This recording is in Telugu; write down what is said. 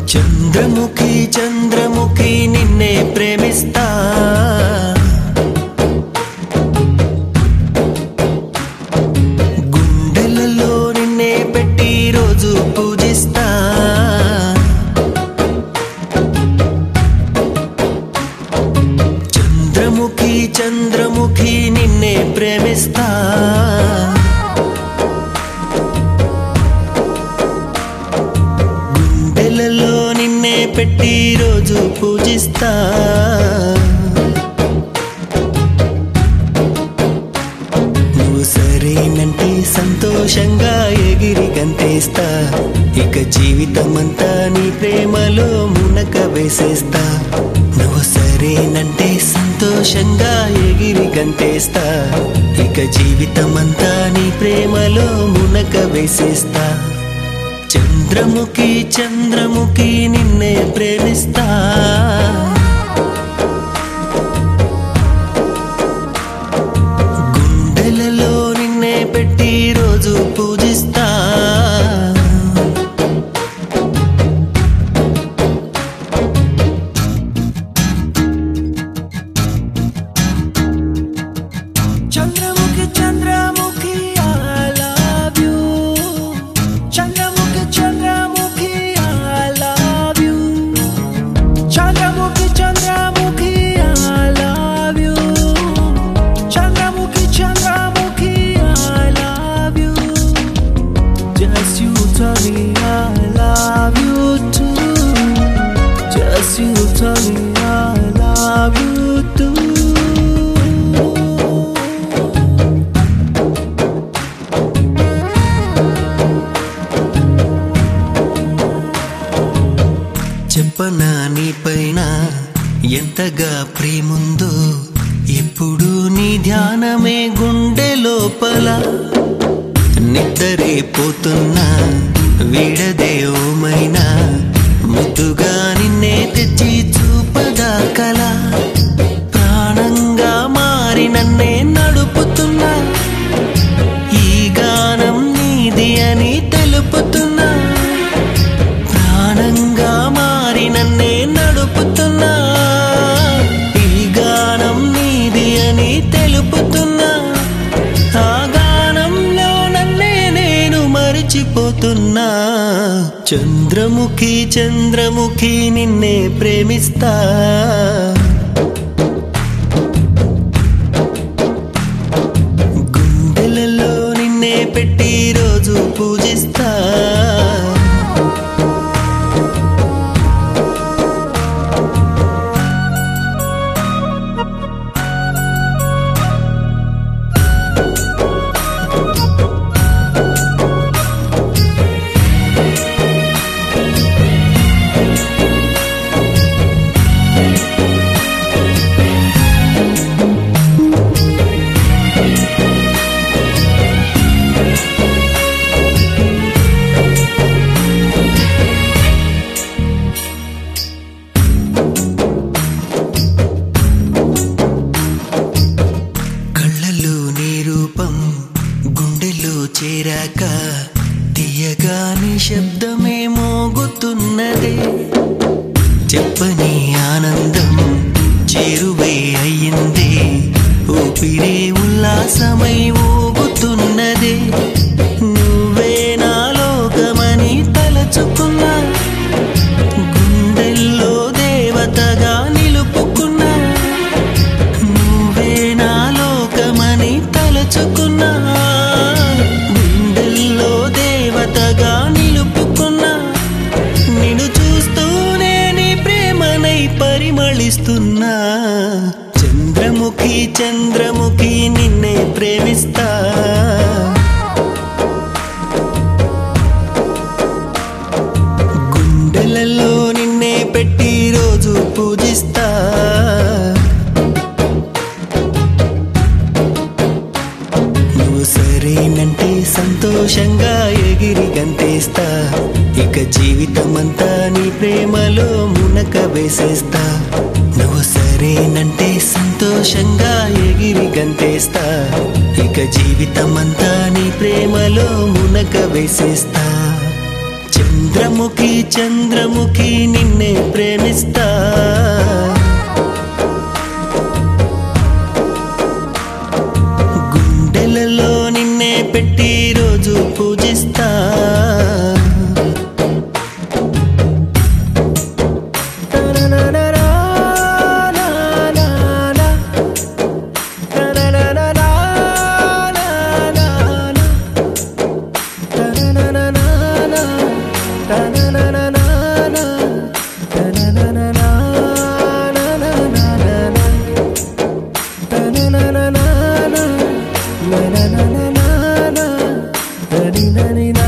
చంద్రముఖి చంద్రముఖి నిన్నే ప్రేమిస్తా గుండెలలో నిన్నే పెట్టి రోజు పూజిస్తా చంద్రముఖి చంద్రముఖి నిన్నే ప్రేమిస్తా గుండెలలో నిన్నే పెట్టి రోజు పూజిస్తా నువ్వు సరేనంటే సంతోషంగా ఎగిరి గంతేస్తా ఇక జీవితమంతా నీ ప్రేమలో మునక వేసేస్తా నువ్వు సరేనంటే సంతోషంగా ఎగిరి గంతేస్తా ఇక జీవితమంతా నీ ప్రేమలో మునక వేసేస్తా చంద్రముఖి చంద్రముఖి నిన్నే ప్రేమిస్తా గుండెలలో నిన్నే పెట్టి రోజు పూజిస్తా Chandramukhi Chandramukhi I love you Chandramukhi Chandramukhi I love you Chandramukhi Chandramukhi I love you Chandramukhi Chandramukhi I love you just you tell me I love you too just you tell me I love you too చెప్పనా నీ పైన ఎంతగా ప్రేముందో ఎప్పుడు నీ ధ్యానమే గుండె లోపల నిద్రే పోతున్నా వీడదే ఓమైనా ముద్దుగా నిన్నే తెచ్చి చూపదా కల ప్రాణంగా మారి నన్నే నడుపుతున్నా ఈ గానం నీది అని తెలుపుతున్నా ప్రాణంగా మారి నన్నే నడుపుతున్నా ఈ గానం నీది అని తెలుపుతున్నా ఆ గానంలో నన్నే నేను మరిచిపోతున్నా చంద్రముఖి చంద్రముఖి నిన్నే ప్రేమిస్తా గుండెలలో నిన్నే పెట్టి రోజు పూజిస్తా కళ్ళల్లో నీ రూపం గుండెల్లో చేరాక తీయగా నీ శబ్దమే మోగుతున్నదే చెప్పని ఆనందం చేరువే అయ్యిందే ఊపిరే ఉల్లాసమై ఊగుతున్నదే నువ్వే నా లోకమని తలచుకున్నా గుండెల్లో దేవతగా నిలుపుకున్నా నువ్వే నా లోకమని తలచుకున్నా గుండెల్లో దేవతగా నిలుపుకున్నా నిన్ను చూస్తూనే నీ ప్రేమనై పరిమళిస్తున్నా చంద్రముఖి చంద్రముఖి నిన్నే ప్రేమిస్తా గుండెలలో నిన్నే పెట్టి రోజు పూజిస్తా నువ్వు సరేనంటే సంతోషంగా ఎగిరి గంతేస్తా ఇక జీవితమంతా నీ ప్రేమలో మునక వేసేస్తా నువ్వు సరేనంటే సంతోషంగా ఎగిరి గంతేస్తా ఇక జీవితమంతా నీ ప్రేమలో మునక వేసేస్తా ఇంద్రముఖి చంద్రముఖి నిన్నే ప్రేమిస్తా గుండెలలో నిన్నే పెట్టి రోజు పూజిస్తా na na na na